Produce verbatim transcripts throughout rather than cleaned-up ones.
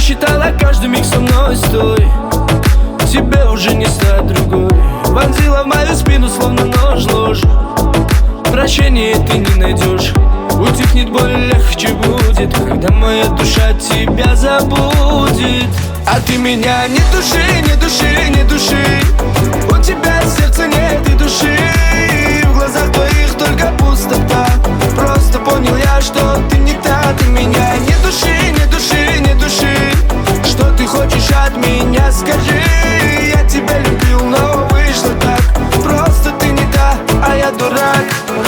Просчитала каждый миг со мной, стой. Тебе уже не стать другой. Вонзила в мою спину, словно нож, ложь. Прощения ты не найдешь. Утихнет боль, легче будет, когда моя душа тебя забудет. А ты меня не души, не души, не души. У тебя сердца нет и души. В глазах твоих только пустота. Просто понял я, что ты не та. Ты меня не души, не души, не души. Что ты хочешь от меня, скажи. Я тебя любил, но вышло так. Просто ты не та, а я дурак.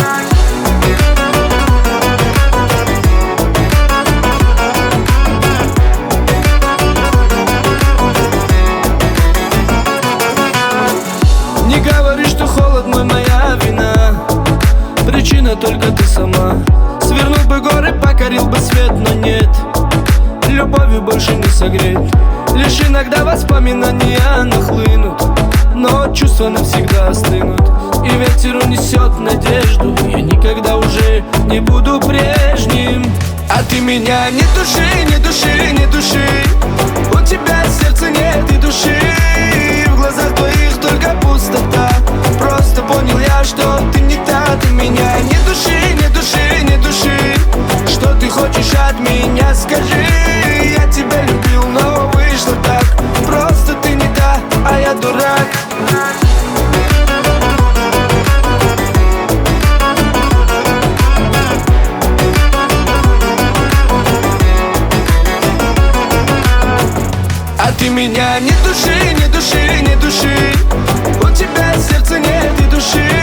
Не говори, что холод мой, моя вина. Причина только ты сама. Свернул бы горы, покорил бы свет, но нет. Любовью больше не согреть. Лишь иногда воспоминания нахлынут, но чувства навсегда остынут. И ветер унесет надежду. Я никогда уже не буду прежним. А ты меня не души, не души, не души. У тебя сердца нет и души. В глазах твоих только пустота. Просто понял я, что ты не та. Ты меня не души, не души, не души. Что ты хочешь от меня, скажи. Я тебя любил, но вышло так. Просто ты не та, а я дурак. А ты меня не души, не души, не души. У тебя сердца нет и души.